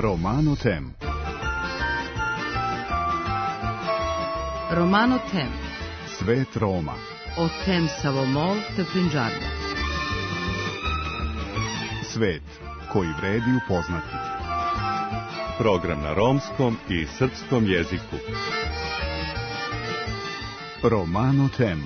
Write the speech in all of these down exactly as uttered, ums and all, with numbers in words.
Romano Tem. Romano Tem. Svet Roma. O tem Savomol te Prinđarda. Svet koji vredi upoznati. Program na romskom i srpskom jeziku. Romano Tem.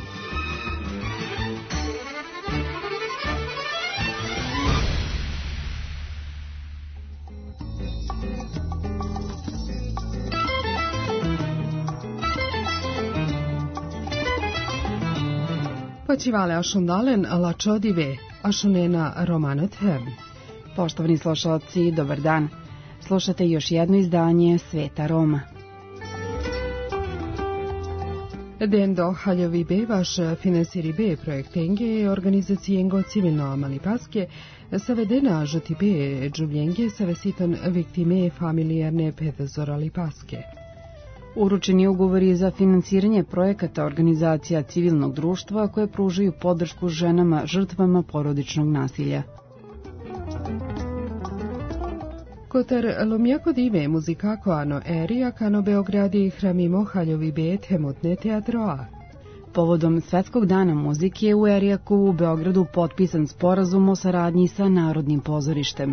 Počivale ašundalen lačodive, ašunena Romano Tem. Poštovani slušalci, dobar dan. Slušate još jedno izdanje Sveta Roma. Dendo haljovi be vaš finansiri be projektenge organizacijengo civilno malipaske savedena žoti be džuljenge savesiton viktime familijarne pedazorali paske. Uručeni ugovori za finansiranje projekata organizacija civilnog društva koje pružaju podršku ženama žrtvama porodičnog nasilja. Kotar lomjako dive muzikako ano erija kano Beogradi hramimo haljovi be temotne teatroa. Povodom Svetskog dana muzike u Erijaku u Beogradu potpisan sporazum o saradnji sa Narodnim pozorištem.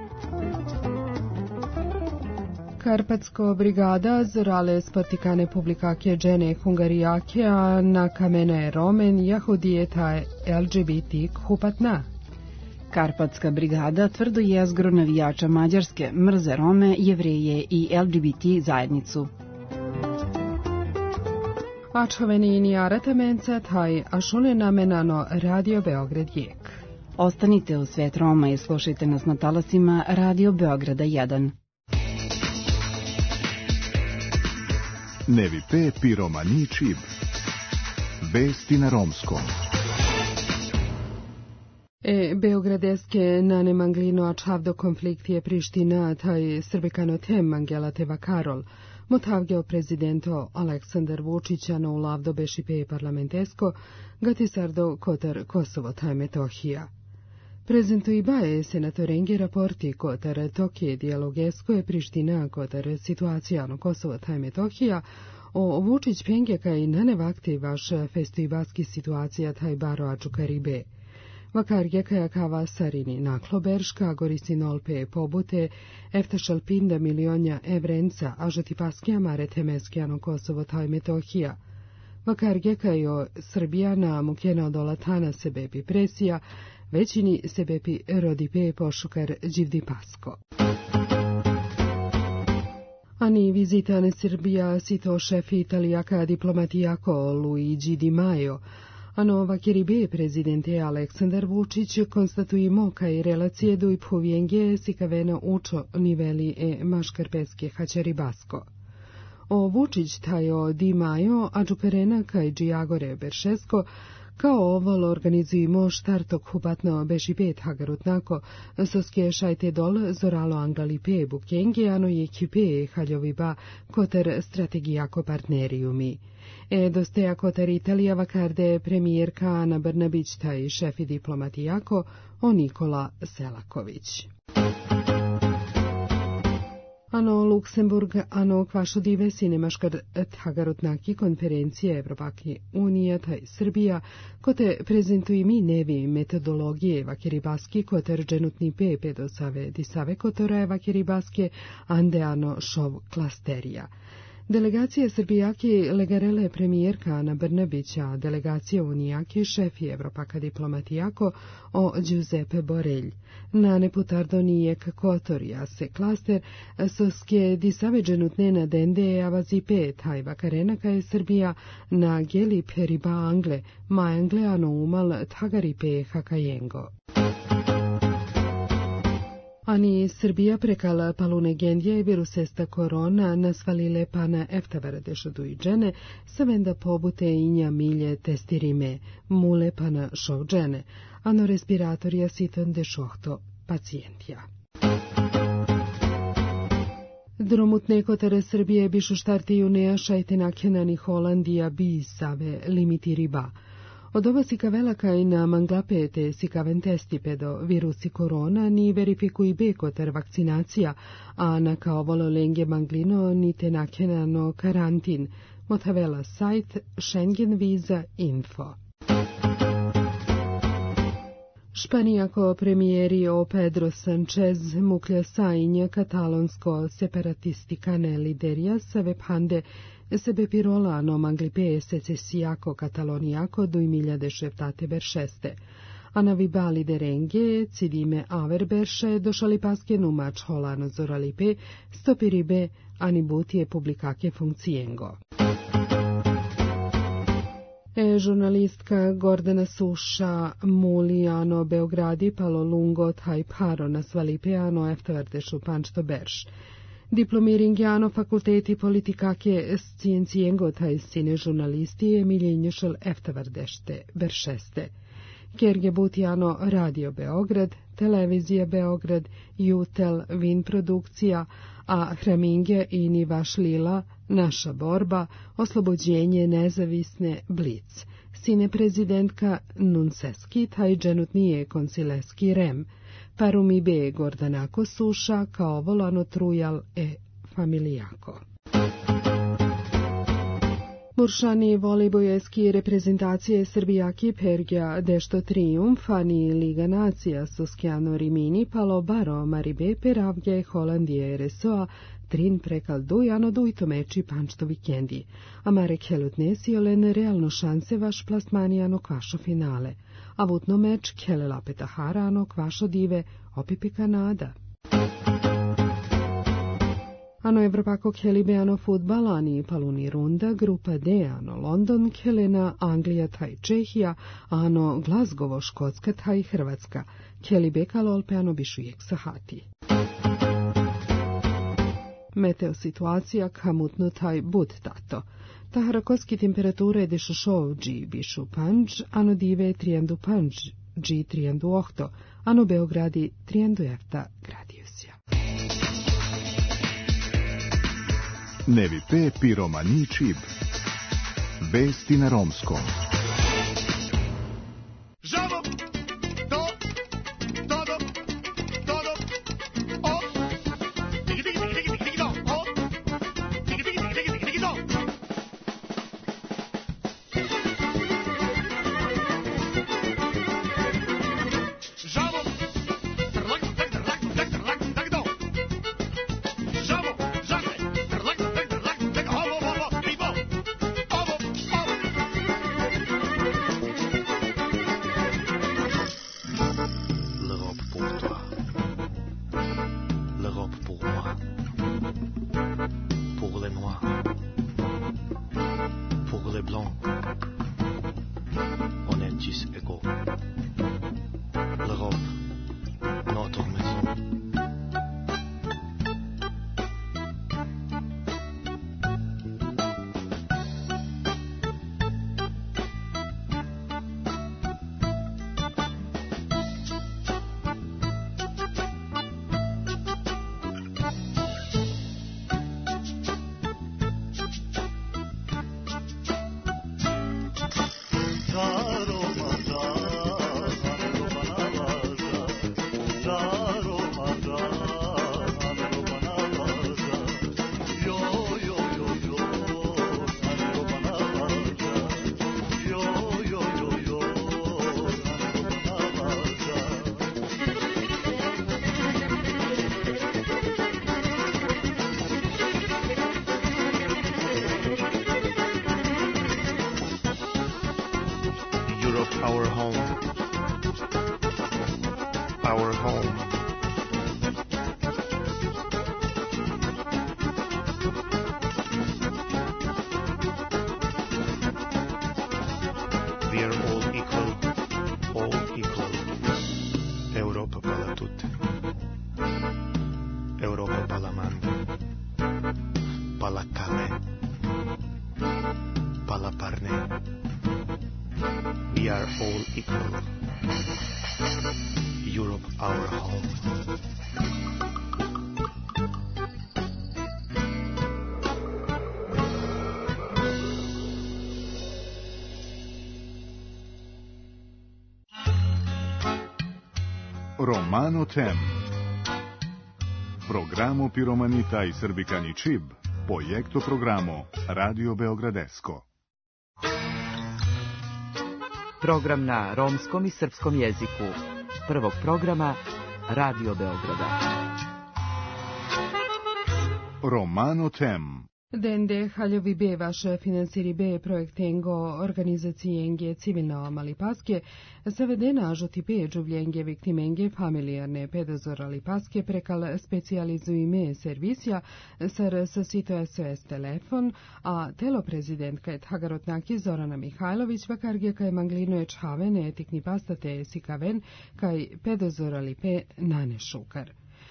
Karpatsko brigada zorale sportikane publikake džene hungarijake, a na kamene romen jahudijeta L G B T hupatna. Karpatska brigada tvrdo jezgro navijača Mađarske mrze Rome, Jevreje i L G B T zajednicu. Ačhoveni nijarata menca taj ašune namenano Radio Beograd jek. Ostanite u Svet Roma i slušajte nas na talasima Radio Beograda jedan. Nevi pe piromani čib. Vesti na romskom. E, Beogradeske nane manglino ačavdo konfliktije Priština taj srbekano tem Angela Teva Karol. Motavgeo prezidento Aleksandar Vučića no ulavdo beši pe parlamentesko gatisardo kotar Kosovo taj Metohija. Prezento i baje senatorenge raporti kotar Tokije dijalogesko je Priština kotar situacijano Kosovo taj Metohija o Vučić penge kaj nane vakti vaš festoibaski situacija taj baro aču Karibe. Vakarge kaja kava sarini nakloberška, gorisinolpe pobute, eftašalpinda milionja evrenca, a žati paskijama retemeskijano Kosovo taj Metohija. Vakarge kajo Srbijana mukjena dolatana sebepi presija, većini sebepi rodipe pošukar dživdi pasko. Ani vizitane Srbija sito šefi italijaka diplomatijako Luigi Di Maio, a nova Kiribe prezidente Aleksandar Vučić konstatujemo kaj relacije do i povijenge sikavena učo niveli e maškarpeske haćaribasko. O Vučić tajo Di Maio a džuperena kaj džijagore beršesko kao ovol organizujemo štartok hupatno beši pet hagarutnako, soske šajte dol zoralo anglali pe bukenge ano je kipe haljovi ba kotar strategijako partnerijumi. E dosteja kotar Italija vakarde premijerka Ana Brnabić taj šefi diplomatijako o Nikola Selaković. Ano Luksemburg, ano kvašo dive sinemaškar tagarutnaki konferencije Evropake unije taj Srbija, kote prezentuji mi nevi metodologije vakeribaski koter dženutni pe pedosave disave kotora vakeribaske ande ano šov klasterija. Delegacija Srbijaki legarele premijerka Ana Brnabića, delegacija Unijaki šefi Evropaka diplomatijako o Giuseppe Borelj. Na neputardo nijek kotorija se klaster, soske disave dženutne na dende avazi pe taj vakarena kaj Srbija na geli periba angle, ma angle ano umal tagari pe hakajengo. Ani Srbija prekala palune gendje virusesta korona nasvalile pana eftavara dešodu i džene, savenda pobute inja milje testirime, mule pana šov džene, ano respiratorija siton dešohto pacijentija. Dromutne kotere Srbije bišu štarti junea šajte nakenani Holandija bi save limiti riba. Od ova si cavela kaj na manglapete si caven testi pedo virusi corona ni verifikui beko ter vakcinacija, a na kao volo lenge manglino ni te nakenano karantin, motavela sajt Schengen Visa Info. Španijako premijerio Pedro Sánchez muklja sajnja katalonsko separatistikane liderija save pande sebe pirolano manglipe secesijako katalonijako du miljade šeftate beršeste. A na vibali derenge cidime averberše došali paske numač holano zoralipe stopiribe anibutije publikake funkcijengo. E žurnalistka Gordana Suša Mulijano Beogradi palo lungo taj paro na svalipeano eftevartešu pančto berš. Diplomiringiano fakulteti politikake scijencijengo taj sine žurnalisti miljenjušel eftevardešte beršeste. Kerge Butijano Radio Beograd, Televizija Beograd, Jutel Vin produkcija, a Hraminge i Nivaš Lila, Naša borba, oslobođenje nezavisne Blic. Sine prezidentka Nunceski, taj dženutnije konsileski rem. Parumi be Gordanako Suša, kao volano trujal e familijako. Buršani volejbojeski reprezentacije Srbijaki Pergja dešto triumf, ani Liga nacija Soskjano Rimini palo baro Maribe peravgje Holandije R S O-a trin prekal dujano dujto meči pančto vikendi. A Marek Helutne si olen realno šanse vaš plasmanijano kvašo finale. A vutno meč Kele Lapeta Harano kvašo dive opipi Kanada. Ano Evropako kelibeano futbal, ani paluni runda, grupa D, ano London, kelena Anglija taj Čehija, ano Glazgovo Škotska taj Hrvatska, kelibeka lolpeano bišujek sahati. Meteo situacija kamutno taj bud tato. Taharakoski temperature dešošov dži bišu panđ, ano dive trijendu panđ, dži trijendu ohto, ano Beogradi trijendu efta gradijusja. Nevi pe piromani čib. Vesti na romskom. Žavo, do, todo, todo, o, digi, digi, digi, digi, digi, do, o, digi, digi, digi, digi, digi, digi, do. Žavo, trlak, tak, trlak, tak, trlak, tak, do. Žavo, žakaj, trlak, tak, trlak, tak, ovo, ovo, pivo, ovo, ovo. L'Europe pour toi, l'Europe pour moi, pour les Noirs, pour les Blancs, on est tous égaux. L'Europe, notre maison. Europe, our home. Our home. We are all equal, all equal. Europa para tutti. Europa para manda. Para Calais. Para Parne. We are all equal. Europe, our home. Romano Tem. Programo Piromanita i Srbikani Čib, projekto programo Radio Beogradesko. Program na romskom i srpskom jeziku. Prvog programa Radio Beograda. Romano Tem. Dende Haljovi B, vaše finansiri B, projekt Engo, organizacije Enge civilno Malipaske, zavedena žuti P, džuvljenge viktimenge familijarne pedozora Lipaske prekal specializuime servisja, sar sasito S O S telefon, a telo prezidentka je Hagarotnaki Zorana Mihajlović, vakargija kaj manglino je čhavene etikni pastate sikaven, kaj pedozora Lipe nane šukar.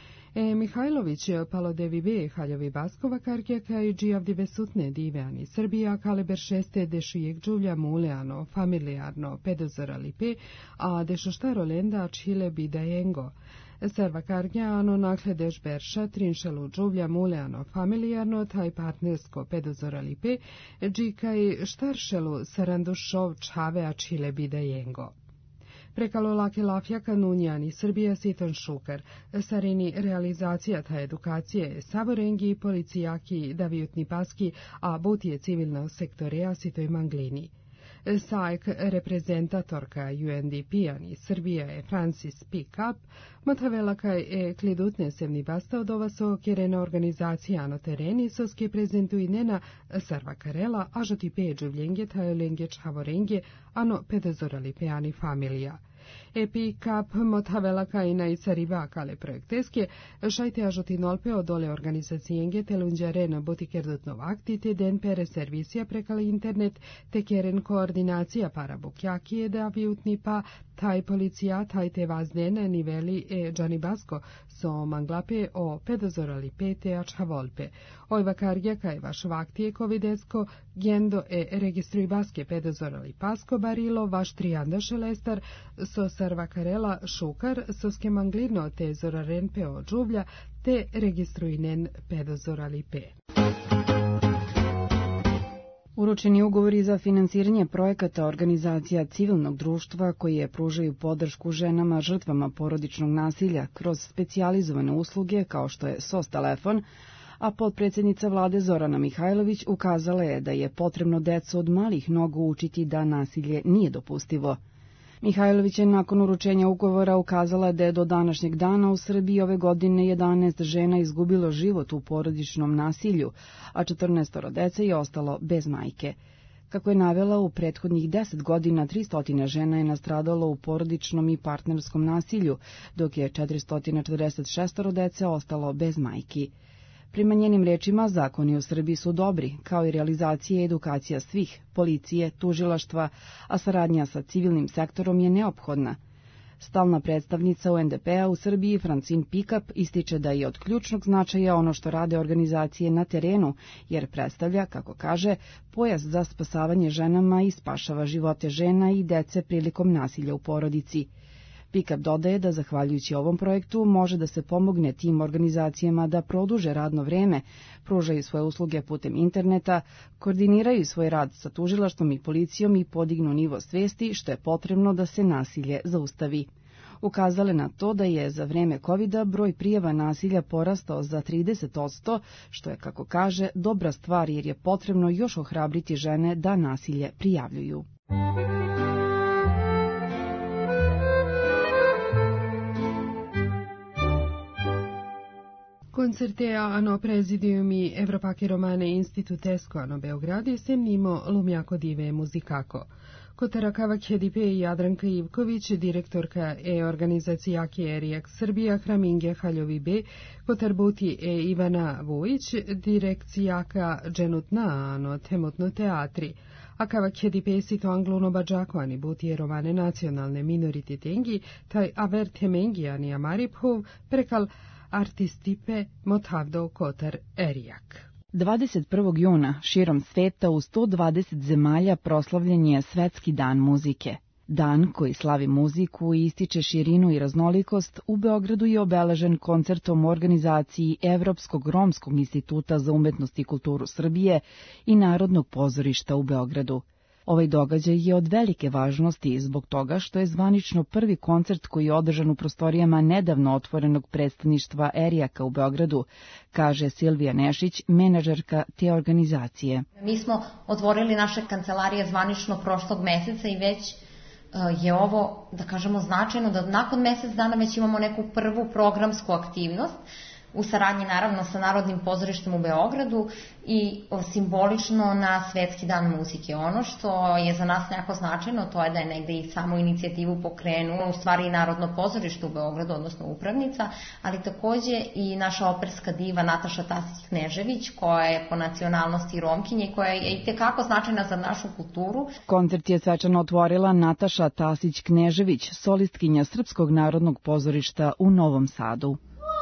E Mihajlović palodevi B Haljovi Baskova karkija kaj džijavdi besutne diveani Srbija kaliber šeste dešijek džuvlja muleano familijarno pedozora Lipe, a dešoštaro lenda čile bidajengo. Serva kargija ano nakle deš berša trinšelu džuvlja muleano familijarno taj partnersko pedozora Lipe, dži kaj štaršelu sarandušov čave a čile bidajengo. Prekalo lake lafja kanunjani Srbija Siton Šukar, sarini realizacija ta edukacije saborengi policijaki davijutni paski, a butije civilno sektoreja sitoj manglini. Sajk reprezentatorka U N D P-ani Srbija je Francis Pickup, matavela kaj e klidutne sevni basta od ova so kjerena organizacija na tereni soske prezentuji nena sarva karela, a žoti pe džuvljenge tajolenge čhavorenge, ano pedozorali peani familija. E Pickup motavela kaj na i cariva kale projekteske, šajte ažoti nolpe od ole organizacijenge telunđarena butikerdutnov akti te den pere servisija prekale internet te kjeren koordinacija para bukjakije da vjutni pa taj policija taj te vazdene niveli e džani basko so manglape o pedozorali pete a čhavolpe. Oj vakargija kaj vaš vaktije kovidesko gendo e registruj baske pedozorali pasko barilo vaš trijanda šelestar so sarva karela šukar soske manglino te zoraren pe o džuvlja te registruinen pedozorali pe. Uručeni ugovori za finansiranje projekata organizacija civilnog društva koje pružaju podršku ženama žrtvama porodičnog nasilja kroz specijalizovane usluge kao što je S O S telefon, a potpredsjednica vlade Zorana Mihajlović ukazala je da je potrebno decu od malih nogu učiti da nasilje nije dopustivo. Mihajlović je nakon uručenja ugovora ukazala da je do današnjeg dana u Srbiji ove godine jedanaest žena izgubilo život u porodičnom nasilju, a četrnaest dece je ostalo bez majke. Kako je navela, u prethodnih deset godina tristo žena je nastradalo u porodičnom i partnerskom nasilju, dok je četiristo četrdeset šest dece ostalo bez majki. Prema njenim rečima, zakoni u Srbiji su dobri, kao i realizacija i edukacija svih, policije, tužilaštva, a saradnja sa civilnim sektorom je neophodna. Stalna predstavnica U N D P-a u Srbiji, Francine Pickup, ističe da je od ključnog značaja ono što rade organizacije na terenu, jer predstavlja, kako kaže, pojas za spasavanje ženama i spašava živote žena i dece prilikom nasilja u porodici. Pickup dodaje da zahvaljujući ovom projektu može da se pomogne tim organizacijama da produže radno vreme, pružaju svoje usluge putem interneta, koordiniraju svoj rad sa tužilaštvom i policijom i podignu nivo svesti što je potrebno da se nasilje zaustavi. Ukazale na to da je za vreme kovida broj prijava nasilja porastao za trideset posto, što je, kako kaže, dobra stvar jer je potrebno još ohrabriti žene da nasilje prijavljuju. Koncerte ano prezidium i Evropake Romane Institutesko ano Beogradi sem nimo Lumjako dive muzikako. Kotarakava Kedipe i Jadranka Ivković, direktorka e organizacijake Erijak Srbija, Hraminge Haljovi B, Kotarbuti e Ivana Vujić, direkcijaka Dženutna ano Temutno teatri. Akava Kedipe sito angluno bađako ani buti romane nacionalne minorititengi, taj aver temengi ani amariphuv, prekal artistipe Motavdo Kotar Erijak. dvadeset prvog juna širom sveta u sto dvadeset zemalja proslavljen je Svetski dan muzike. Dan koji slavi muziku i ističe širinu i raznolikost u Beogradu je obeležen koncertom u organizaciji Evropskog romskog instituta za umetnost i kulturu Srbije i Narodnog pozorišta u Beogradu. Ovaj događaj je od velike važnosti zbog toga što je zvanično prvi koncert koji je održan u prostorijama nedavno otvorenog predstavništva Erijaka u Beogradu, kaže Silvija Nešić, menadžerka te organizacije. Mi smo otvorili naše kancelarije zvanično prošlog meseca i već je ovo, da kažemo, značajno da nakon mesec dana već imamo neku prvu programsku aktivnost u saradnji naravno sa Narodnim pozorištem u Beogradu i simbolično na Svetski dan muzike. Ono što je za nas jako značajno, to je da je negde i samu inicijativu pokrenuo u stvari i Narodno pozorište u Beogradu, odnosno upravnica, ali takođe i naša operska diva Nataša Tasić-Knežević, koja je po nacionalnosti Romkinje i koja je i tekako značajna za našu kulturu. Koncert je svečano otvorila Nataša Tasić-Knežević, solistkinja Srpskog narodnog pozorišta u Novom Sadu.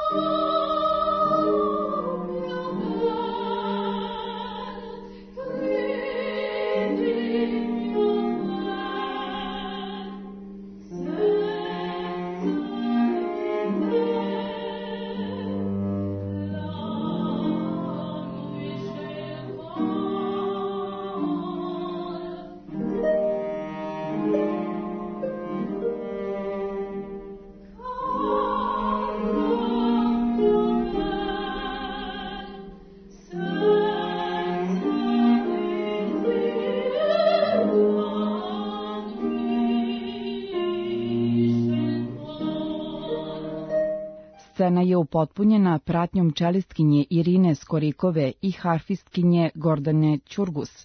Scena je upotpunjena pratnjom čelistkinje Irine Skorikove i harfistkinje Gordane Ćurgus.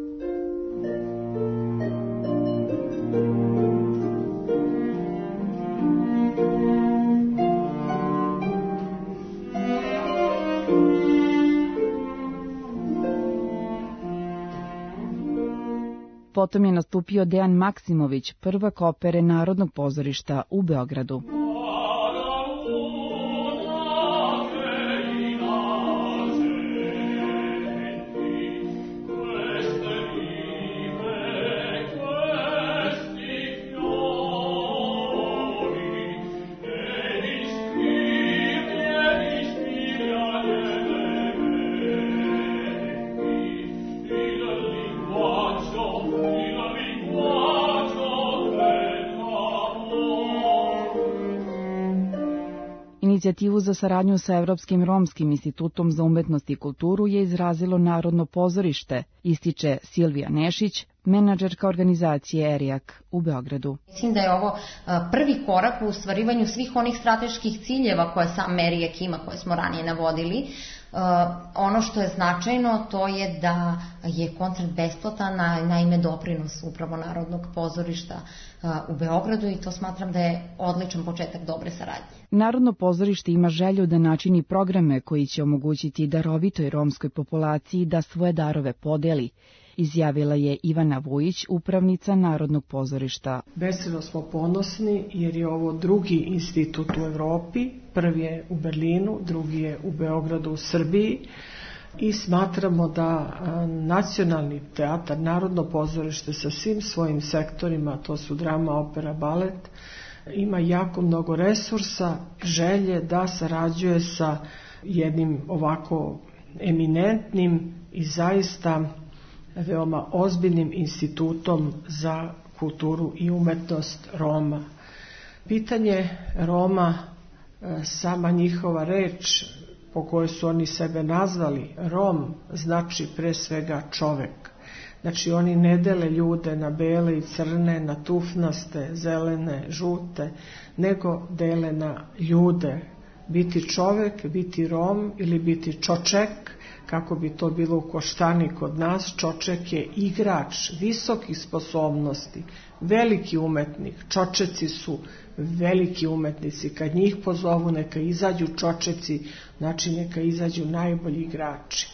Potom je nastupio Dejan Maksimović, prvak opere Narodnog pozorišta u Beogradu. Inicijativu za saradnju sa Evropskim romskim institutom za umetnost i kulturu je izrazilo Narodno pozorište, ističe Silvija Nešić, menadžerka organizacije Erijak u Beogradu. Mislim da je ovo prvi korak u ostvarivanju svih onih strateških ciljeva koje sam Erijak ima, koje smo ranije navodili. Uh, ono što je značajno to je da je koncert besplatan, na ime doprinos upravo Narodnog pozorišta uh, u Beogradu i to smatram da je odličan početak dobre saradnje. Narodno pozorište ima želju da načini programe koji će omogućiti darovitoj romskoj populaciji da svoje darove podeli, izjavila je Ivana Vujić, upravnica Narodnog pozorišta. Beskrajno smo ponosni jer je ovo drugi institut u Evropi, prvi je u Berlinu, drugi je u Beogradu u Srbiji i smatramo da nacionalni teatar, Narodno pozorište sa svim svojim sektorima, to su drama, opera, balet, ima jako mnogo resursa, želje da sarađuje sa jednim ovako eminentnim i zaista veoma ozbiljnim institutom za kulturu i umetnost Roma. Pitanje Roma, sama njihova reč po kojoj su oni sebe nazvali, Rom, znači pre svega čovek. Znači oni ne dele ljude na bele i crne, na tufnaste, zelene, žute, nego dele na ljude. Biti čovek, biti Rom ili biti čoček, kako bi to bilo u Koštani kod nas. Čoček je igrač visokih sposobnosti, veliki umetnik. Čočeci su veliki umetnici. Kad njih pozovu, neka izađu čočeci, znači neka izađu najbolji igrači.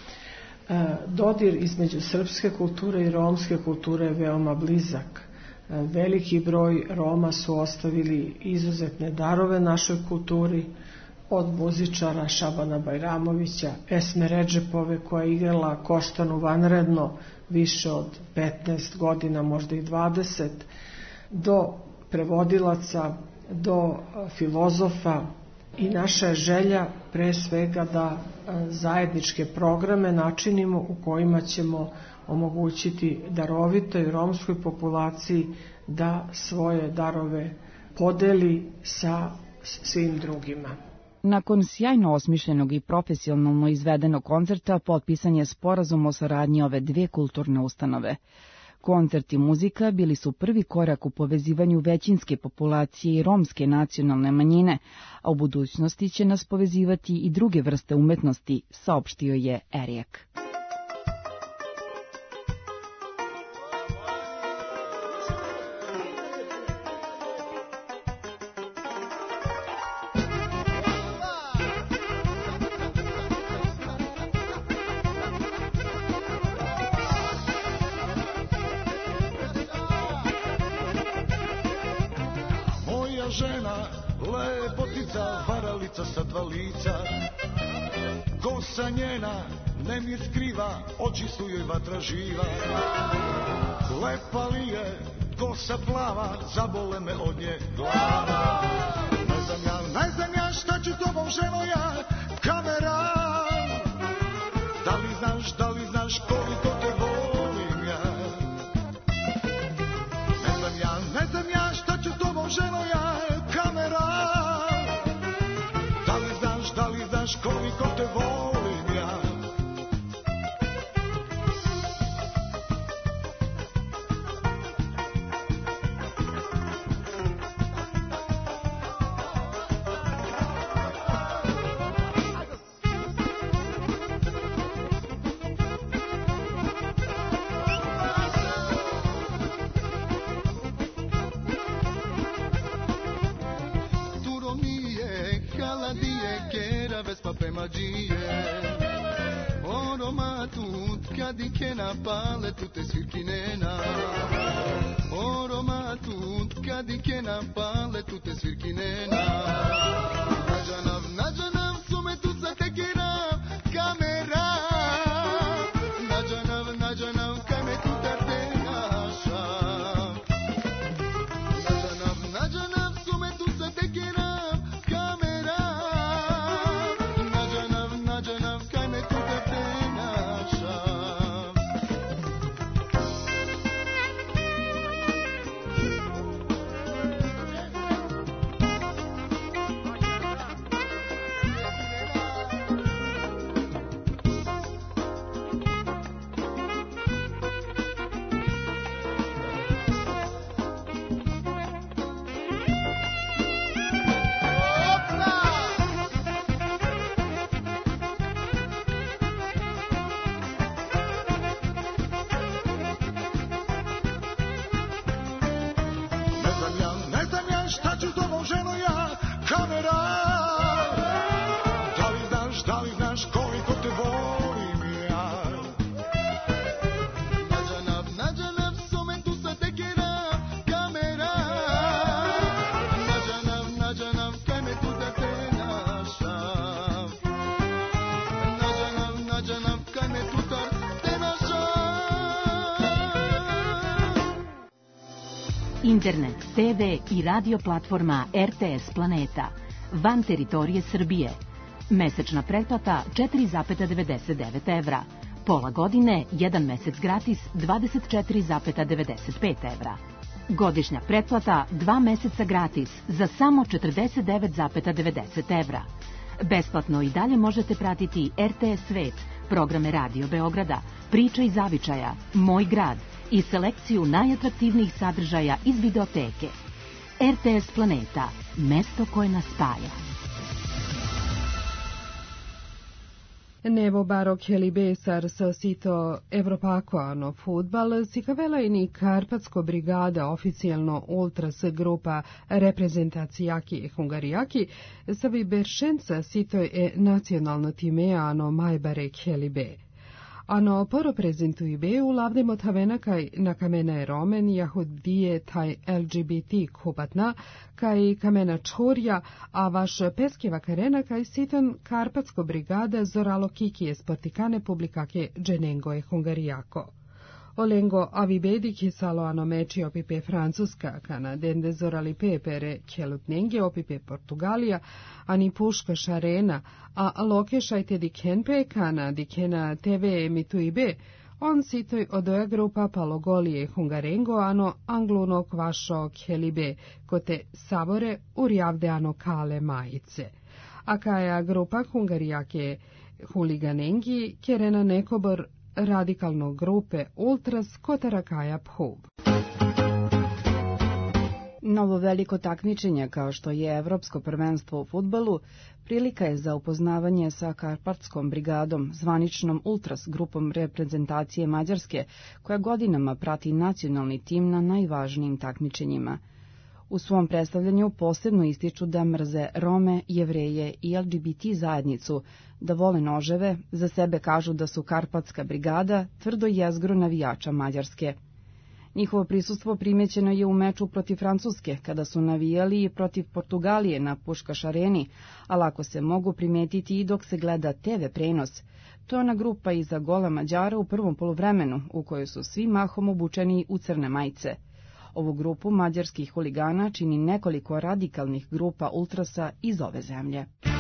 Dodir između srpske kulture i romske kulture je veoma blizak. Veliki broj Roma su ostavili izuzetne darove našoj kulturi, od muzičara Šabana Bajramovića, Esme Redžepove koja je igrala Koštanu vanredno više od petnaest godina, možda i dvadeset, do prevodilaca, do filozofa. I naša je želja pre svega da zajedničke programe načinimo u kojima ćemo omogućiti darovitoj romskoj populaciji da svoje darove podeli sa svim drugima. Nakon sjajno osmišljenog i profesionalno izvedenog koncerta potpisan je sporazum o saradnji ove dvije kulturne ustanove. Koncert i muzika bili su prvi korak u povezivanju većinske populacije i romske nacionalne manjine, a u budućnosti će nas povezivati i druge vrste umetnosti, saopštio je Erijek. Žena, lepotica, varalica sa dva lica, kosa njena ne mi skriva, oči su joj vatra živa. Lepa li je, kosa plava, zabole me od nje glava. Ne znam ja, ne znam ja šta ću tobom ženo ja, kamera. Da li znaš, da li znaš koliko te volim ja. Ne znam ja, ne znam ja šta ću tobom ženo ja, koliko te volim ja. Turo mie, caladie, che era vespa pe magie. Oro matut, cadi che na pale tutte svirkinena. Oro matut, cadi che na pale tutte svirkinena. Nađanav, nađanav, sume tu sa tekirav, kamera. Nađanav, nađanav, kaj me tu tarte našav. Nađanav, nađanav, sume tu sa tekirav, kamera. Nađanav, nađanav, kaj me tu tarte našav. Internet, te ve i radio platforma er te es Planeta, van teritorije Srbije. Mesečna pretplata četiri zarez devedeset devet evra. Pola godine, jedan mesec gratis, dvadeset četiri zarez devedeset pet evra. Godišnja pretplata, dva meseca gratis, za samo četrdeset devet zarez devedeset evra. Besplatno i dalje možete pratiti er te es Svet, programe Radio Beograda, Priča i zavičaja, Moj grad i selekciju najatraktivnijih sadržaja iz videoteke. er te es Planeta, mesto koje nas spaja. Nevo Baro Kelibesar sa sito Evropakoano futbal si kavelajni Karpatsko brigada oficijalno ultras grupa reprezentacijaki hungarijaki sa vi beršenca sito je nacionalno timeano Majbare Kelibe. Ano poro prezentui be u lavdemo tavena kaj na kamena je romen jahudije taj el ge be te kupatna kaj kamena čurja, a vaš peskeva karena kaj siton Karpatsko brigada zoralo kikije sportikane publikake dženengo je hungarijako. Olengo avibedi ki salo ano meči opipe Francuska, kana dende zorali pepere kjelutnenge opipe Portugalija, ani puška šarena, a loke šajte dikenpe kana dikena te ve emituibe, on sitoj odoja grupa palogolije hungarengo ano angluno kvašo khelibe kote sabore urjavde ano kale majice. A kaja grupa hungarijake huliganengi kerena nekobor radikalno grupe ultras kotarakaja phub. Novo veliko takmičenje kao što je Evropsko prvenstvo u fudbalu prilika je za upoznavanje sa Karpatskom brigadom, zvaničnom ultras grupom reprezentacije Mađarske, koja godinama prati nacionalni tim na najvažnijim takmičenjima. U svom predstavljanju posebno ističu da mrze Rome, Jevreje i L G B T zajednicu, da vole noževe, za sebe kažu da su Karpatska brigada tvrdo jezgro navijača Mađarske. Njihovo prisustvo primećeno je u meču protiv Francuske, kada su navijali i protiv Portugalije na Puškaš areni, a lako se mogu primetiti i dok se gleda te ve prenos. To je ona grupa iza gola Mađara u prvom poluvremenu, u kojoj su svi mahom obučeni u crne majice. Ovu grupu mađarskih huligana čini nekoliko radikalnih grupa ultrasa iz ove zemlje.